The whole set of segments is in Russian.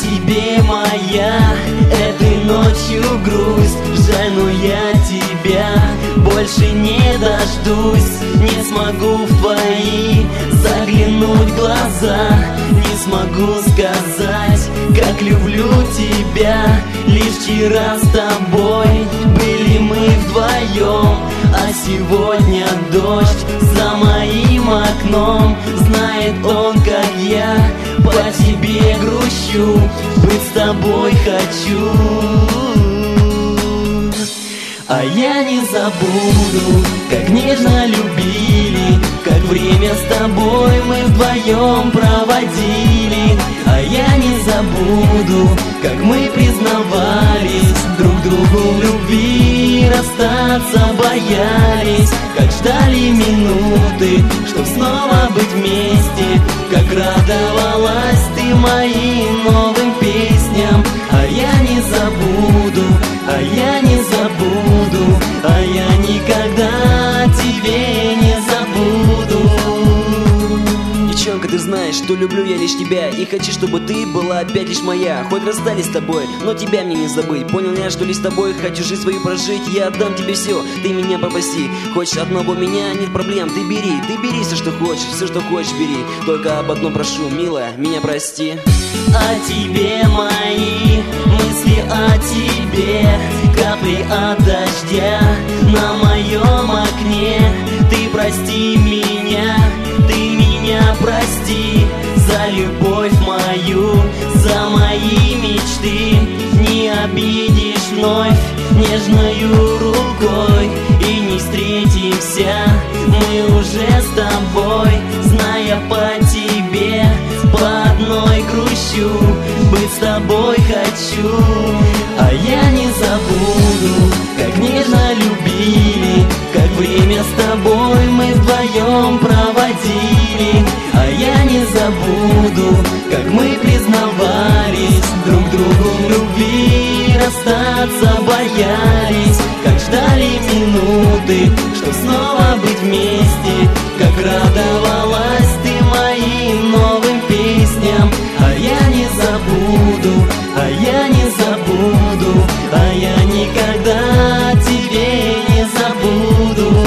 тебе моя этой ночью грусть. Жаль, но я тебя больше не дождусь. Не смогу в твои заглянуть глаза, не смогу сказать, как люблю тебя. Лишь вчера с тобой были мы вдвоем, а сегодня дождь за моим окном. Знает он, как я по тебе грущу, быть с тобой хочу. А я не забуду, как нежно любили, как время с тобой мы вдвоем проводили. А я не забуду, как мы признавались друг другу в любви, расстаться боялись, как ждали минуты, чтоб снова быть вместе, как радовалась ты моим новым песням. А я не забуду, а я не забуду, а я никогда тебе не забуду. Девчонка, ты знаешь, что люблю я лишь тебя, и хочу, чтобы ты была опять лишь моя. Хоть расстались с тобой, но тебя мне не забыть. Понял я, что лишь с тобой хочу жизнь свою прожить. Я отдам тебе все, ты меня попроси. Хочешь одного меня, нет проблем, ты бери все, что хочешь, бери. Только об одном прошу, милая, меня прости. О тебе мои мысли, о тебе капли от дождя на моем окне. Ты прости меня, ты меня прости за любовь мою, за мои мечты. Не обидишь вновь нежною рукой, и не встретимся мы уже с тобой, зная по тебе по одной грущу, быть с тобой хочу. А я не забуду, как нежно любили, как время с тобой мы вдвоем проводили. А я не забуду, как мы признавались друг другу в любви, расстаться боялись, как ждали минуты, чтоб снова быть вместе, как радовалась ты моим новым песням. А я не забуду, а я не забуду, а я никогда тебе не забуду.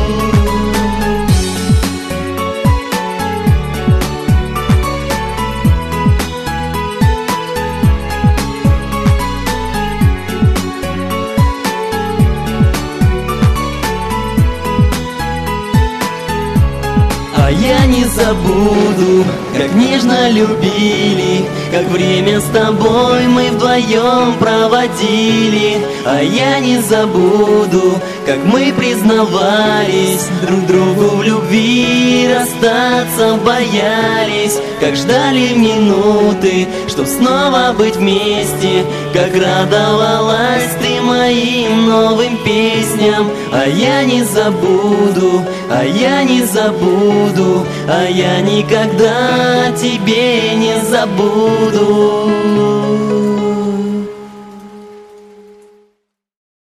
А я не забуду, как нежно любили, как время с тобой мы вдвоем проводили. А я не забуду, как мы признавались друг другу в любви, расстаться боялись, как ждали минуты, чтоб снова быть вместе, как радовалась ты моим новым песням. А я не забуду, а я не забуду, а я никогда тебе не забуду.